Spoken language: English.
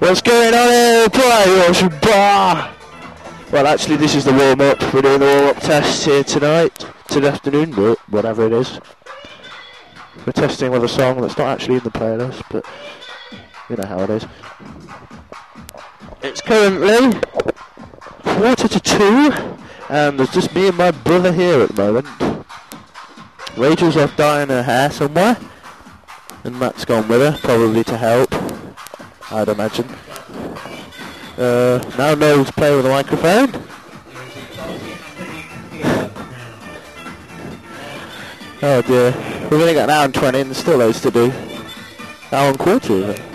What's going on here? Play Bar. Well, actually, this is the warm-up. We're doing the warm-up test here tonight, afternoon, but whatever it is. We're testing with a song that's not actually in the playlist, but you know how it is. It's currently 1:45, and there's just me and my brother here at the moment. Rachel's off dyeing her hair somewhere, and Matt's gone with her, probably to help, I'd imagine. Now Noel's playing with a microphone. Oh dear, we've only got an hour and 20 and there's still loads to do. Hour and quarter even.